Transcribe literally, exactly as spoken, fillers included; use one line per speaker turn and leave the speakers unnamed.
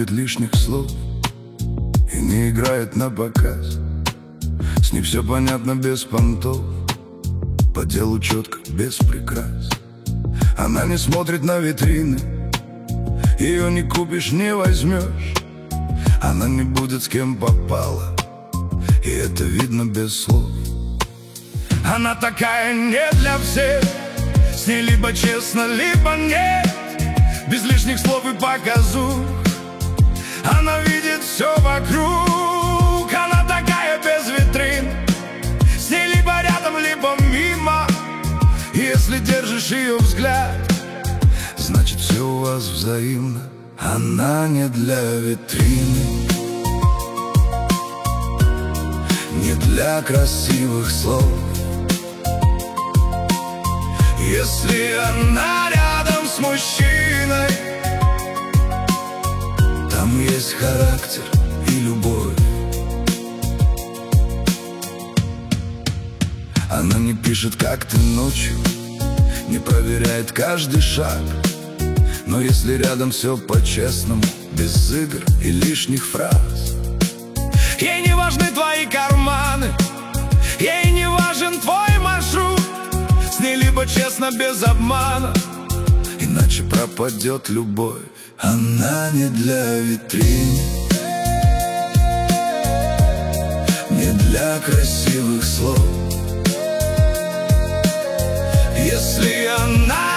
говорит лишних слов и не играет на показ. С ней все понятно без понтов, по делу четко, без прикрас. Она не смотрит на витрины, ее не купишь, не возьмешь. Она не будет с кем попала, и это видно без слов. Она такая не для всех, с ней либо честно, либо нет, без лишних слов и показух. Она видит все вокруг, она такая без витрин, с ней либо рядом, либо мимо. И если держишь ее взгляд, значит все у вас взаимно. Она не для витрины, не для красивых слов. Если она рядом с мужчиной, там есть характер и любовь. Она не пишет, как ты ночью, не проверяет каждый шаг. Но если рядом все по-честному, без игр и лишних фраз. Ей не важны твои карманы, ей не важен твой маршрут. С ней либо честно, без обмана, иначе пропадет любовь. Она не для витрин, не для красивых слов. Если она